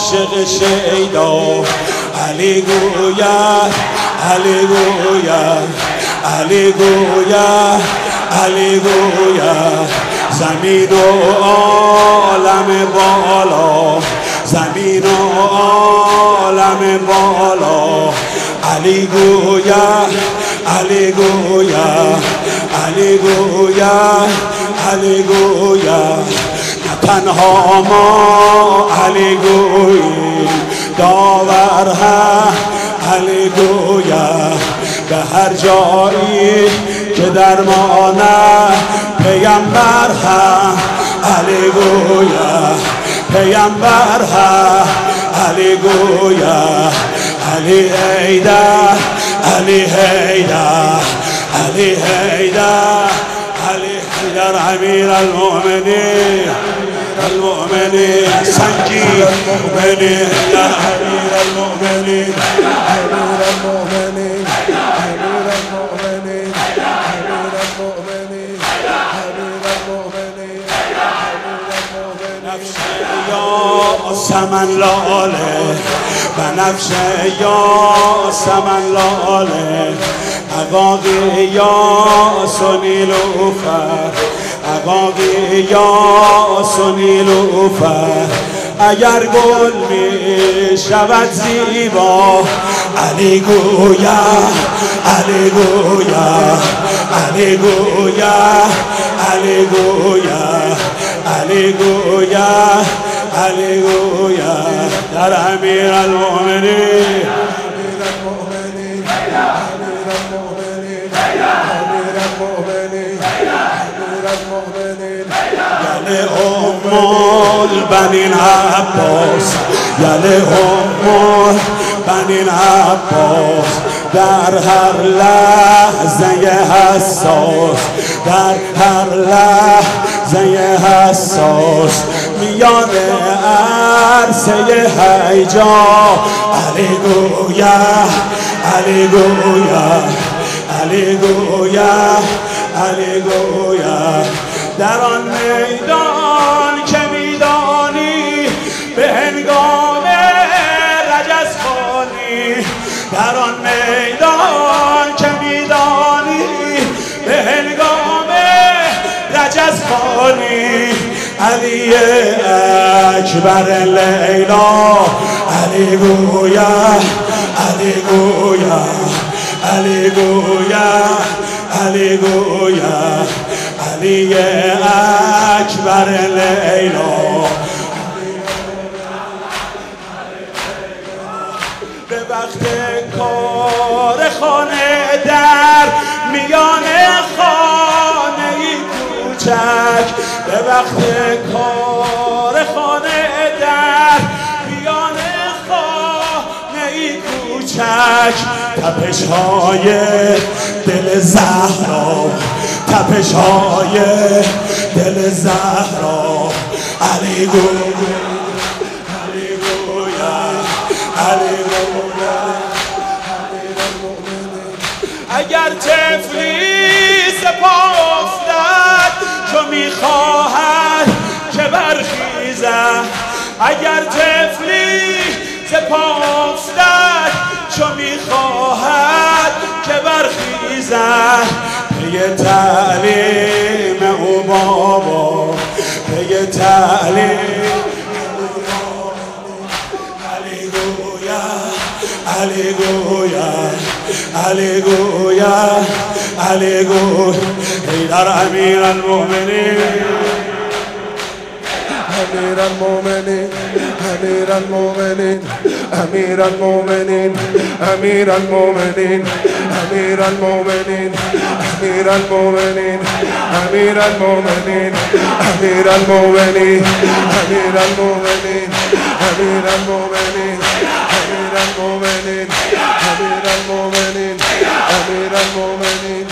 عاشق شیدا علی گوید علی گوید علی گوید علی گوید زمین و عالم بالا زمین و عالم بالا علی گوید علی گوید علی گوید علی گوید تنها ما علی گوییم داور هم علی گوید به هر جایی که درمانه پیامبر هم علی گوید پیامبر هم علی گوید علی حیدر علی حیدر علی حیدر علی حیدر امیر المؤمنین المؤمنین سنجی المؤمنین امیر المؤمنین امیر المؤمنین امیر المؤمنین امیر المؤمنین امیر المؤمنین نفس یا سمن لاله بنفش یا سمن لاله عقاقی یا سنیلوفر عقاقی یا سنیلوفر اگر گل می شود زیبا علی گوید علی گوید علی گوید علی گوید علی گوید علی گوید در امیر المؤمنین یله ام البنین عباس یله ام البنین عباس در هر لحظه حساس در هر لحظه حساس میان عرصه هیجا علی گوید علی گوید علی گوید علی گوید در آن میدان که میدانی به هنگام رجزخوانی در آن میدان که میدانی به هنگام رجزخوانی علی اکبر لیلا علی گوید علی گوید علی گوید علی گوید علی اکبر لیلا به وقت کار خانه در میان خانه کوچک به وقت کار خانه در میان خانه کوچک تپش های دل زهرا تپش های دل زهرا علی گوید علی گوید علی گوید اگر طفلی سپاه افتد چو میخواهد که برخیزد اگر طفلی سپاه افتد چو میخواهد که برخیزد پی تعلیم او بابا پی تعلیم علی گوید علی گوید علی گوید علی گوید حیدر امیر المؤمنین امیر المؤمنین امیر المؤمنین امیر المؤمنین امیر المؤمنین امیر المؤمنین امیر المؤمنین امیر المؤمنین امیر المؤمنین امیر المؤمنین امیر المؤمنین امیر المؤمنین امیر المؤمنین امیر المؤمنین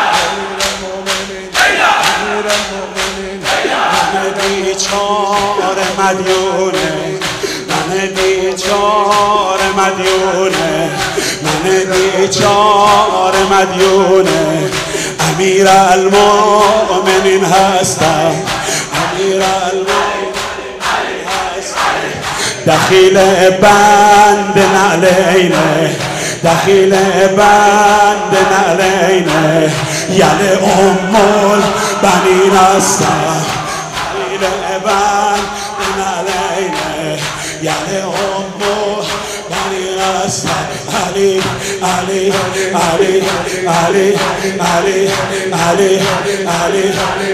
امیر المؤمنین من بیچاره مدیونه من بیچاره مدیونه من بیچاره مدیونه امیر المؤمنین هستم امیر المؤمنین هستم دخیل بند نعلینه دخیل بند نعلینه یل امول بنین هستم دخیل بند نعلینه یل امول بنین هستم علی علی علی علی علی علی علی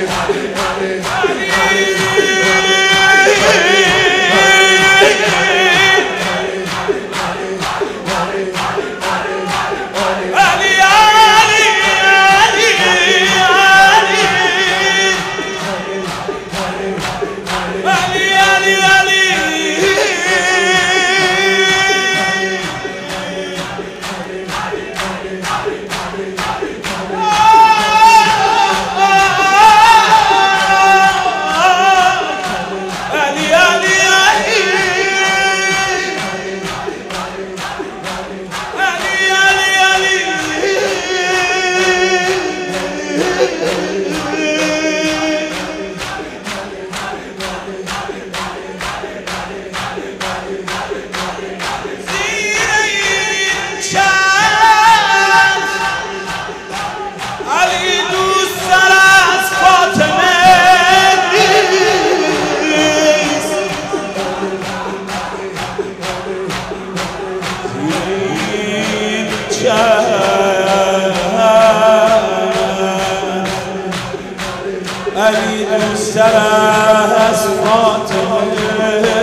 علی دوستر از فاطمه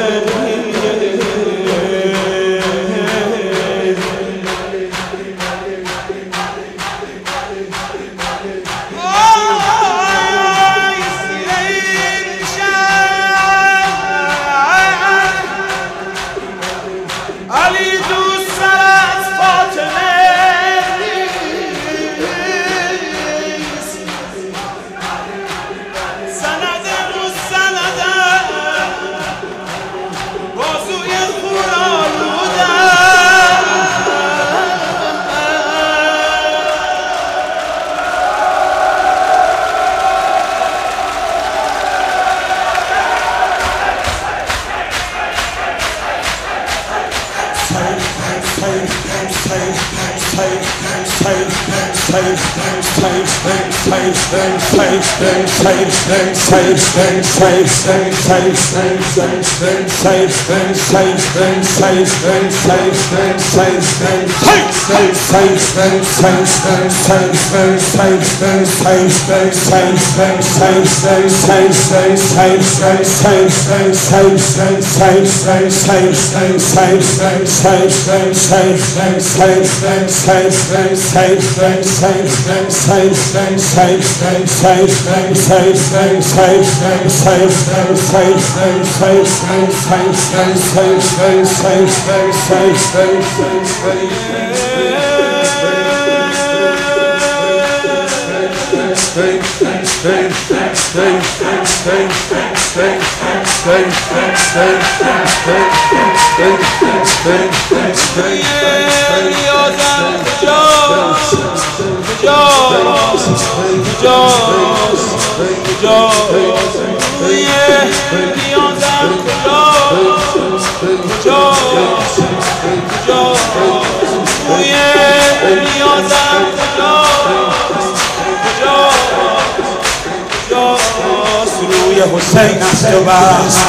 روی حسین است و بس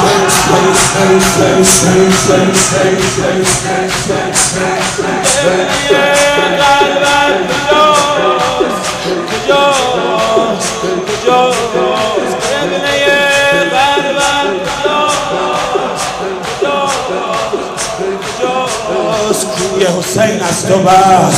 کوی حسین است و بس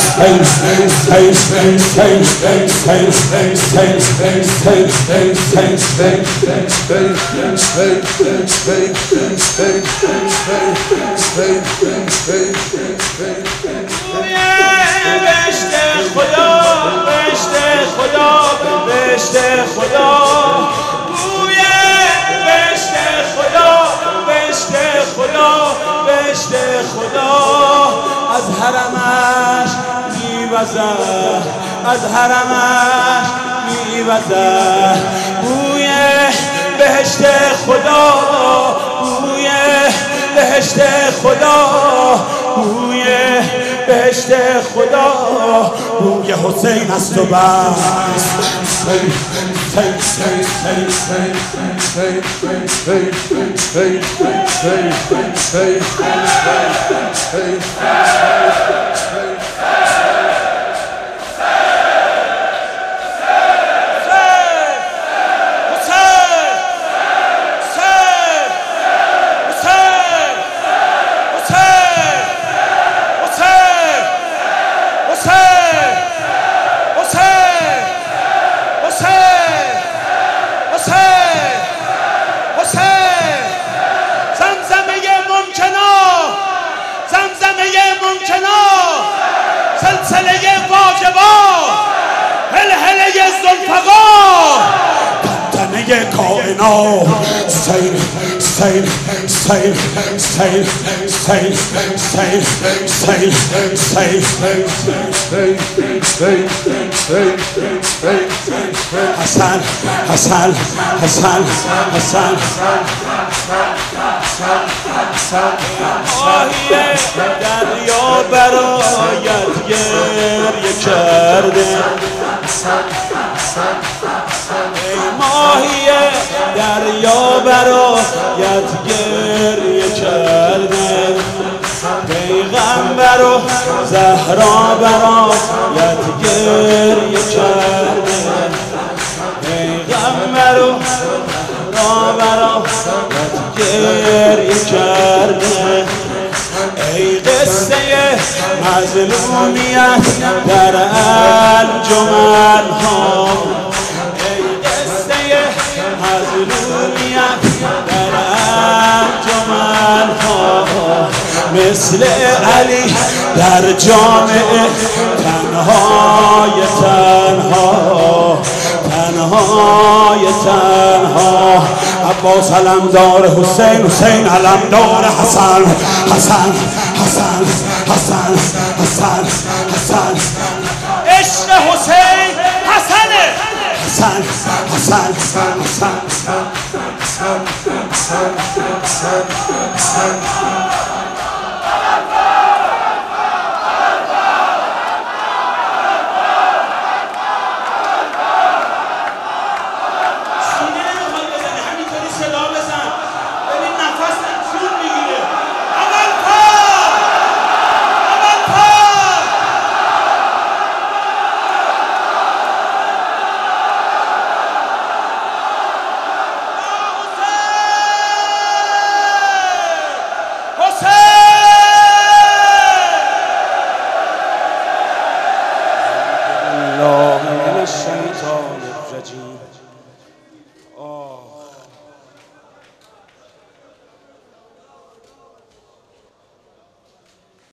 از حرمش میوزد از حرمش میوزد بوی بهشت خدا بوی بهشت بهشت خدا، بوی بهشت خدا، بوی حسین است و بس. سلسله واجبات، هلهله ذوالفقار، تنه کائنات. سیل سیل سیل سیل سیل سیل سیل سیل حسن حسن حسن حسن ماهی دریا برایت گریه کرده، ای ماهی دریا برایت گریه کرده، پیغمبر و زهرا برایت گریه کرده، پیغمبر و زهرا برایت گریه کرده. ای قصه مظلومیت در انجمن ها، ای قصه مظلومیت در انجمن ها، مثل علی در جامعه تنهای تنها، تنهای تنها. عباس علمدار حسین، حسین علمدار حسن، حسن حسن حسن حسن حسن. عشق حسین حسنه، حسن حسن حسن حسن. الله من الشیطان الرجیم.